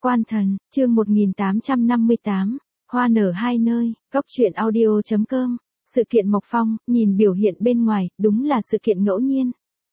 Quan thần, chương 1858, hoa nở hai nơi, góc truyện audio.com, sự kiện Mộc Phong, nhìn biểu hiện bên ngoài, đúng là sự kiện ngẫu nhiên.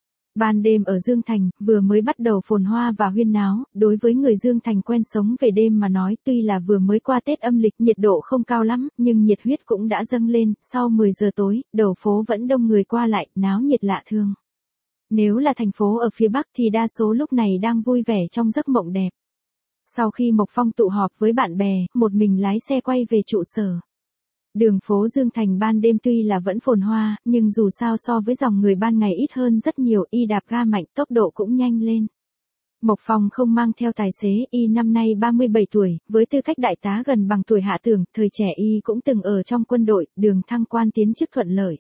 Ban đêm ở Dương Thành, vừa mới bắt đầu phồn hoa và huyên náo, đối với người Dương Thành quen sống về đêm mà nói tuy là vừa mới qua Tết âm lịch nhiệt độ không cao lắm, nhưng nhiệt huyết cũng đã dâng lên, sau 10 giờ tối, đầu phố vẫn đông người qua lại, náo nhiệt lạ thường. Nếu là thành phố ở phía Bắc thì đa số lúc này đang vui vẻ trong giấc mộng đẹp. Sau khi Mộc Phong tụ họp với bạn bè, một mình lái xe quay về trụ sở. Đường phố Dương Thành ban đêm tuy là vẫn phồn hoa, nhưng dù sao so với dòng người ban ngày ít hơn rất nhiều, y đạp ga mạnh, tốc độ cũng nhanh lên. Mộc Phong không mang theo tài xế, y năm nay 37 tuổi, với tư cách đại tá gần bằng tuổi Hạ Tưởng, thời trẻ y cũng từng ở trong quân đội, đường thăng quan tiến chức thuận lợi.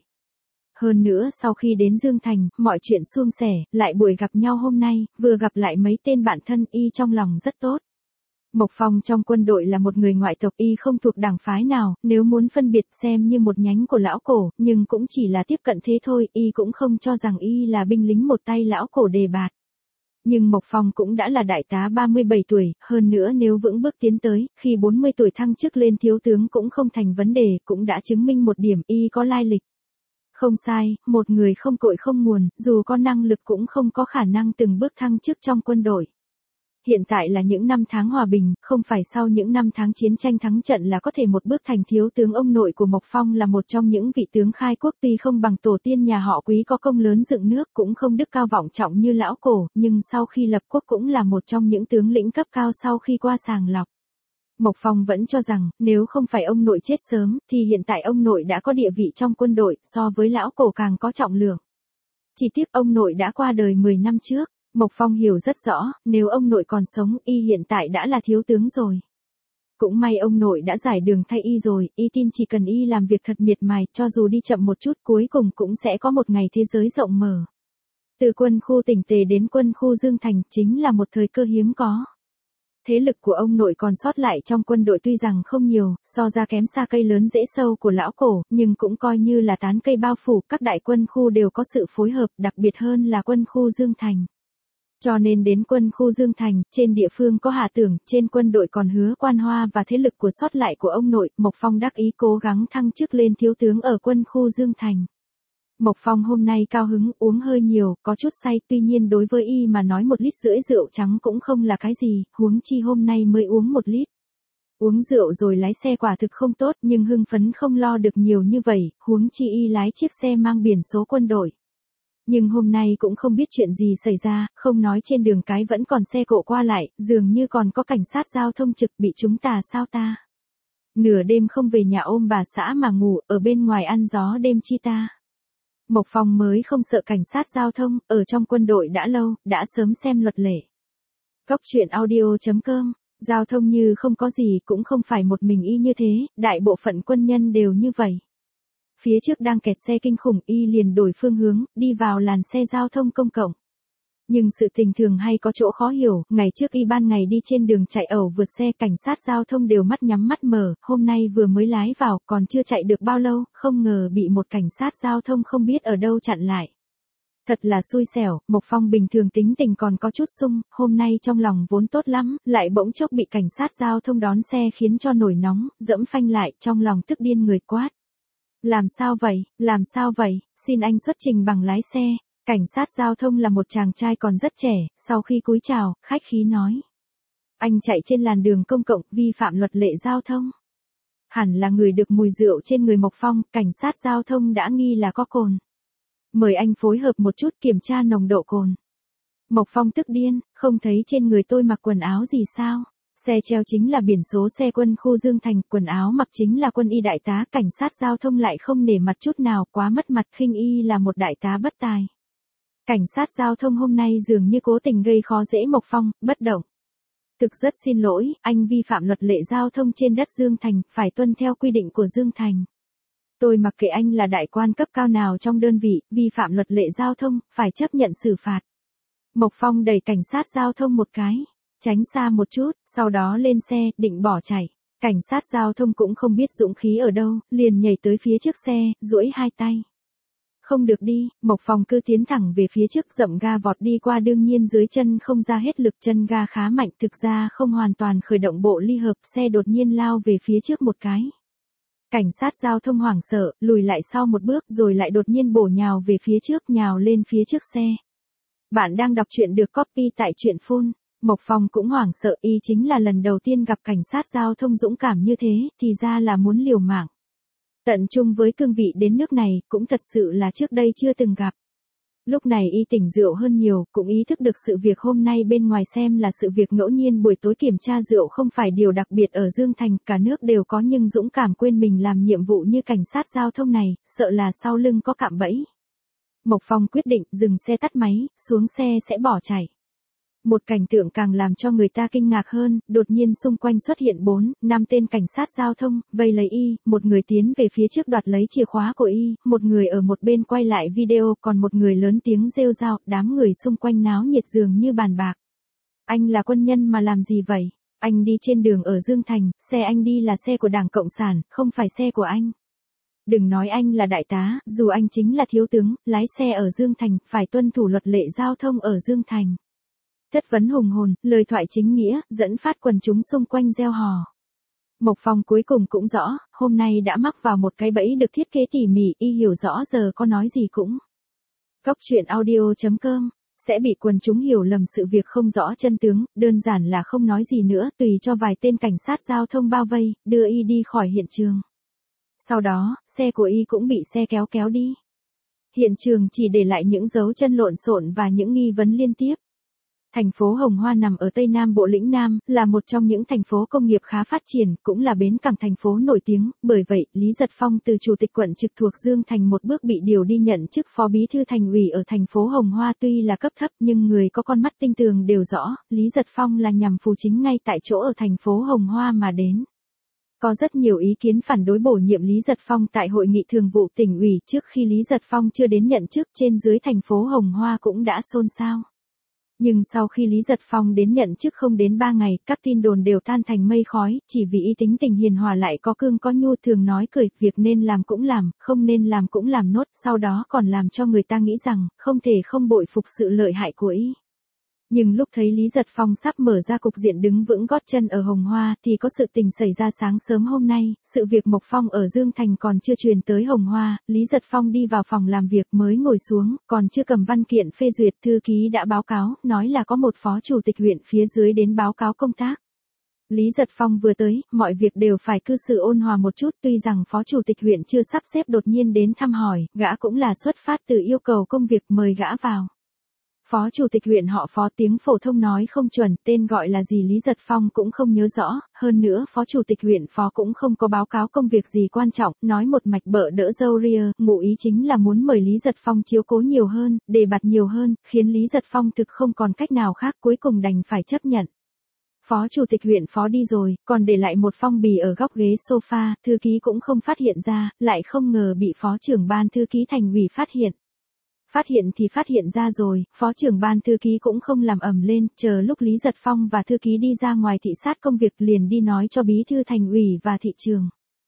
Hơn nữa sau khi đến Dương Thành, mọi chuyện suôn sẻ, lại buổi gặp nhau hôm nay, vừa gặp lại mấy tên bạn thân y trong lòng rất tốt. Mộc Phong trong quân đội là một người ngoại tộc, y không thuộc đảng phái nào, nếu muốn phân biệt xem như một nhánh của lão cổ, nhưng cũng chỉ là tiếp cận thế thôi, y cũng không cho rằng y là binh lính một tay lão cổ đề bạt. Nhưng Mộc Phong cũng đã là đại tá 37 tuổi, hơn nữa nếu vững bước tiến tới, khi 40 tuổi thăng chức lên thiếu tướng cũng không thành vấn đề, cũng đã chứng minh một điểm y có lai lịch. Không sai, một người không cội không nguồn, dù có năng lực cũng không có khả năng từng bước thăng chức trong quân đội. Hiện tại là những năm tháng hòa bình, không phải sau những năm tháng chiến tranh thắng trận là có thể một bước thành thiếu tướng. Ông nội của Mộc Phong là một trong những vị tướng khai quốc, tuy không bằng tổ tiên nhà họ Quý có công lớn dựng nước, cũng không đức cao vọng trọng như lão cổ, nhưng sau khi lập quốc cũng là một trong những tướng lĩnh cấp cao sau khi qua sàng lọc. Mộc Phong vẫn cho rằng, nếu không phải ông nội chết sớm, thì hiện tại ông nội đã có địa vị trong quân đội, so với lão cổ càng có trọng lượng. Chỉ tiếc ông nội đã qua đời 10 năm trước. Mộc Phong hiểu rất rõ, nếu ông nội còn sống, y hiện tại đã là thiếu tướng rồi. Cũng may ông nội đã giải đường thay y rồi, y tin chỉ cần y làm việc thật miệt mài, cho dù đi chậm một chút cuối cùng cũng sẽ có một ngày thế giới rộng mở. Từ quân khu Tỉnh Tề đến quân khu Dương Thành chính là một thời cơ hiếm có. Thế lực của ông nội còn sót lại trong quân đội tuy rằng không nhiều, so ra kém xa cây lớn rễ sâu của lão cổ, nhưng cũng coi như là tán cây bao phủ, các đại quân khu đều có sự phối hợp, đặc biệt hơn là quân khu Dương Thành. Cho nên đến quân khu Dương Thành, trên địa phương có Hạ Tưởng, trên quân đội còn Hứa Quan Hoa và thế lực của sót lại của ông nội, Mộc Phong đắc ý cố gắng thăng chức lên thiếu tướng ở quân khu Dương Thành. Mộc Phong hôm nay cao hứng, uống hơi nhiều, có chút say, tuy nhiên đối với y mà nói 1,5 lít rượu trắng cũng không là cái gì, huống chi hôm nay mới uống 1 lít. Uống rượu rồi lái xe quả thực không tốt, nhưng hưng phấn không lo được nhiều như vậy, huống chi y lái chiếc xe mang biển số quân đội. Nhưng hôm nay cũng không biết chuyện gì xảy ra, không nói trên đường cái vẫn còn xe cộ qua lại, dường như còn có cảnh sát giao thông trực, bị chúng tà sao ta. Nửa đêm không về nhà ôm bà xã mà ngủ, ở bên ngoài ăn gió đêm chi ta. Mộc Phong mới không sợ cảnh sát giao thông, ở trong quân đội đã lâu, đã sớm xem luật lệ. Góc truyện audio.com, giao thông như không có gì, cũng không phải một mình y như thế, đại bộ phận quân nhân đều như vậy. Phía trước đang kẹt xe kinh khủng, y liền đổi phương hướng, đi vào làn xe giao thông công cộng. Nhưng sự tình thường hay có chỗ khó hiểu, ngày trước y ban ngày đi trên đường chạy ẩu vượt xe, cảnh sát giao thông đều mắt nhắm mắt mở, hôm nay vừa mới lái vào, còn chưa chạy được bao lâu, không ngờ bị một cảnh sát giao thông không biết ở đâu chặn lại. Thật là xui xẻo, Mộc Phong bình thường tính tình còn có chút sung, hôm nay trong lòng vốn tốt lắm, lại bỗng chốc bị cảnh sát giao thông đón xe khiến cho nổi nóng, dẫm phanh lại, trong lòng tức điên người quát. Làm sao vậy, xin anh xuất trình bằng lái xe. Cảnh sát giao thông là một chàng trai còn rất trẻ, sau khi cúi chào, khách khí nói. Anh chạy trên làn đường công cộng, vi phạm luật lệ giao thông. Hẳn là người được mùi rượu trên người Mộc Phong, cảnh sát giao thông đã nghi là có cồn. Mời anh phối hợp một chút kiểm tra nồng độ cồn. Mộc Phong tức điên, không thấy trên người tôi mặc quần áo gì sao? Xe treo chính là biển số xe quân khu Dương Thành, quần áo mặc chính là quân y đại tá, cảnh sát giao thông lại không nể mặt chút nào, quá mất mặt, khinh y là một đại tá bất tài. Cảnh sát giao thông hôm nay dường như cố tình gây khó dễ Mộc Phong, bất động. Thực rất xin lỗi, anh vi phạm luật lệ giao thông trên đất Dương Thành, phải tuân theo quy định của Dương Thành. Tôi mặc kệ anh là đại quan cấp cao nào trong đơn vị, vi phạm luật lệ giao thông, phải chấp nhận xử phạt. Mộc Phong đẩy cảnh sát giao thông một cái. Tránh xa một chút, sau đó lên xe, định bỏ chạy. Cảnh sát giao thông cũng không biết dũng khí ở đâu, liền nhảy tới phía trước xe, duỗi hai tay. Không được đi, Mộc Phong cứ tiến thẳng về phía trước, dậm ga vọt đi qua, đương nhiên dưới chân không ra hết lực, chân ga khá mạnh, thực ra không hoàn toàn khởi động bộ ly hợp, xe đột nhiên lao về phía trước một cái. Cảnh sát giao thông hoảng sợ, lùi lại sau một bước rồi lại đột nhiên bổ nhào về phía trước, nhào lên phía trước xe. Bạn đang đọc truyện được copy tại truyện Phun. Mộc Phong cũng hoảng sợ, y chính là lần đầu tiên gặp cảnh sát giao thông dũng cảm như thế, thì ra là muốn liều mạng. Tận chung với cương vị đến nước này, cũng thật sự là trước đây chưa từng gặp. Lúc này y tỉnh rượu hơn nhiều, cũng ý thức được sự việc hôm nay bên ngoài xem là sự việc ngẫu nhiên, buổi tối kiểm tra rượu không phải điều đặc biệt ở Dương Thành, cả nước đều có, nhưng dũng cảm quên mình làm nhiệm vụ như cảnh sát giao thông này, sợ là sau lưng có cạm bẫy. Mộc Phong quyết định dừng xe, tắt máy, xuống xe sẽ bỏ chạy. Một cảnh tượng càng làm cho người ta kinh ngạc hơn, đột nhiên xung quanh xuất hiện 4-5 tên cảnh sát giao thông, vây lấy y, một người tiến về phía trước đoạt lấy chìa khóa của y, một người ở một bên quay lại video, còn một người lớn tiếng rêu rao, đám người xung quanh náo nhiệt dường như bàn bạc. Anh là quân nhân mà làm gì vậy? Anh đi trên đường ở Dương Thành, xe anh đi là xe của Đảng Cộng sản, không phải xe của anh. Đừng nói anh là đại tá, dù anh chính là thiếu tướng, lái xe ở Dương Thành, phải tuân thủ luật lệ giao thông ở Dương Thành. Chất vấn hùng hồn, lời thoại chính nghĩa, dẫn phát quần chúng xung quanh reo hò. Mộc Phong cuối cùng cũng rõ, hôm nay đã mắc vào một cái bẫy được thiết kế tỉ mỉ, y hiểu rõ giờ có nói gì cũng. Góc truyện audio.com, sẽ bị quần chúng hiểu lầm sự việc không rõ chân tướng, đơn giản là không nói gì nữa, tùy cho vài tên cảnh sát giao thông bao vây, đưa y đi khỏi hiện trường. Sau đó, xe của y cũng bị xe kéo kéo đi. Hiện trường chỉ để lại những dấu chân lộn xộn và những nghi vấn liên tiếp. Thành phố Hồng Hoa nằm ở Tây Nam Bộ lĩnh Nam, là một trong những thành phố công nghiệp khá phát triển, cũng là bến cảng thành phố nổi tiếng, bởi vậy, Lý Giật Phong từ chủ tịch quận trực thuộc Dương Thành một bước bị điều đi nhận chức phó bí thư thành ủy ở thành phố Hồng Hoa, tuy là cấp thấp nhưng người có con mắt tinh tường đều rõ, Lý Giật Phong là nhằm phù chính ngay tại chỗ ở thành phố Hồng Hoa mà đến. Có rất nhiều ý kiến phản đối bổ nhiệm Lý Giật Phong tại hội nghị thường vụ tỉnh ủy, trước khi Lý Giật Phong chưa đến nhận chức, trên dưới thành phố Hồng Hoa cũng đã xôn xao. Nhưng sau khi Lý Giật Phong đến nhận chức không đến 3 ngày, các tin đồn đều tan thành mây khói, chỉ vì y tính tình hiền hòa lại có cương có nhu, thường nói cười, việc nên làm cũng làm, không nên làm cũng làm nốt, sau đó còn làm cho người ta nghĩ rằng, không thể không bội phục sự lợi hại của y. Nhưng lúc thấy Lý Giật Phong sắp mở ra cục diện đứng vững gót chân ở Hồng Hoa, thì có sự tình xảy ra sáng sớm hôm nay, sự việc Mộc Phong ở Dương Thành còn chưa truyền tới Hồng Hoa, Lý Giật Phong đi vào phòng làm việc mới ngồi xuống, còn chưa cầm văn kiện phê duyệt, thư ký đã báo cáo, nói là có một phó chủ tịch huyện phía dưới đến báo cáo công tác. Lý Giật Phong vừa tới, mọi việc đều phải cư xử ôn hòa một chút, tuy rằng phó chủ tịch huyện chưa sắp xếp đột nhiên đến thăm hỏi, gã cũng là xuất phát từ yêu cầu công việc, mời gã vào. Phó chủ tịch huyện họ Phó, tiếng phổ thông nói không chuẩn, tên gọi là gì Lý Giật Phong cũng không nhớ rõ, hơn nữa phó chủ tịch huyện Phó cũng không có báo cáo công việc gì quan trọng, nói một mạch bợ đỡ dâu ria, ngụ ý chính là muốn mời Lý Giật Phong chiếu cố nhiều hơn, đề bạt nhiều hơn, khiến Lý Giật Phong thực không còn cách nào khác, cuối cùng đành phải chấp nhận. Phó chủ tịch huyện Phó đi rồi, còn để lại một phong bì ở góc ghế sofa, thư ký cũng không phát hiện ra, lại không ngờ bị phó trưởng ban thư ký thành ủy phát hiện. Phát hiện thì phát hiện ra rồi, phó trưởng ban thư ký cũng không làm ầm lên, chờ lúc Lý Giật Phong và thư ký đi ra ngoài thị sát công việc liền đi nói cho bí thư thành ủy và thị trường.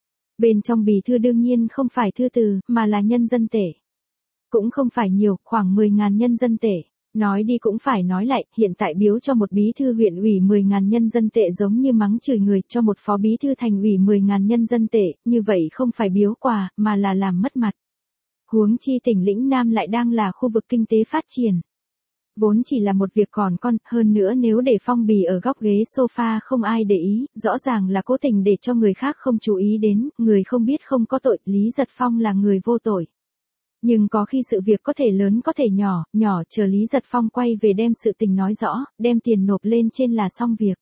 Bên trong bì thư đương nhiên không phải thư từ, mà là nhân dân tệ. Cũng không phải nhiều, khoảng 10.000 nhân dân tệ. Nói đi cũng phải nói lại, hiện tại biếu cho một bí thư huyện ủy 10.000 nhân dân tệ giống như mắng chửi người, cho một phó bí thư thành ủy 10.000 nhân dân tệ, như vậy không phải biếu quà, mà là làm mất mặt. Huống chi tỉnh lĩnh Nam lại đang là khu vực kinh tế phát triển. Vốn chỉ là một việc còn con, hơn nữa nếu để phong bì ở góc ghế sofa không ai để ý, rõ ràng là cố tình để cho người khác không chú ý đến, người không biết không có tội, Lý Giật Phong là người vô tội. Nhưng có khi sự việc có thể lớn có thể nhỏ, nhỏ chờ Lý Giật Phong quay về đem sự tình nói rõ, đem tiền nộp lên trên là xong việc.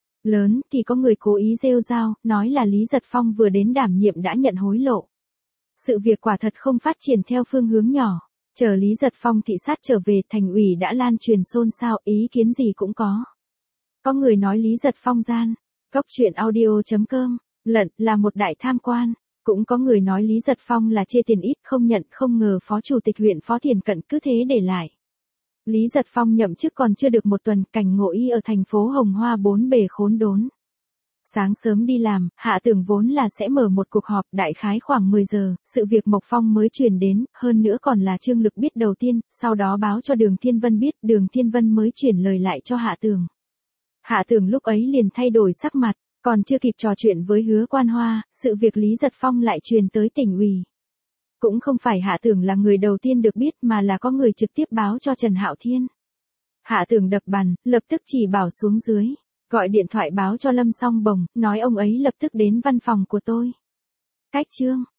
Lớn thì có người cố ý rêu rao, nói là Lý Giật Phong vừa đến đảm nhiệm đã nhận hối lộ. Sự việc quả thật không phát triển theo phương hướng nhỏ. Chờ Lý Giật Phong thị sát trở về, thành ủy đã lan truyền xôn xao, ý kiến gì cũng có. Có người nói Lý Giật Phong gian. Góc truyện audio.com, lận là một đại tham quan. Cũng có người nói Lý Giật Phong là chê tiền ít không nhận, không ngờ phó chủ tịch huyện Phó Thiền Cận cứ thế để lại. Lý Giật Phong nhậm chức còn chưa được một tuần, cảnh ngộ y ở thành phố Hồng Hoa bốn bề khốn đốn. Sáng sớm đi làm, Hạ Tường vốn là sẽ mở một cuộc họp, đại khái khoảng 10 giờ, sự việc Mộc Phong mới truyền đến, hơn nữa còn là Trương Lực biết đầu tiên, sau đó báo cho Đường Thiên Vân biết, Đường Thiên Vân mới chuyển lời lại cho Hạ Tường. Hạ Tường lúc ấy liền thay đổi sắc mặt, còn chưa kịp trò chuyện với Hứa Quan Hoa, sự việc Lý Giật Phong lại truyền tới tỉnh ủy. Cũng không phải Hạ Tường là người đầu tiên được biết mà là có người trực tiếp báo cho Trần Hạo Thiên. Hạ Tường đập bàn, lập tức chỉ bảo xuống dưới. Gọi điện thoại báo cho Lâm Song Bồng, nói ông ấy lập tức đến văn phòng của tôi. Cách chương.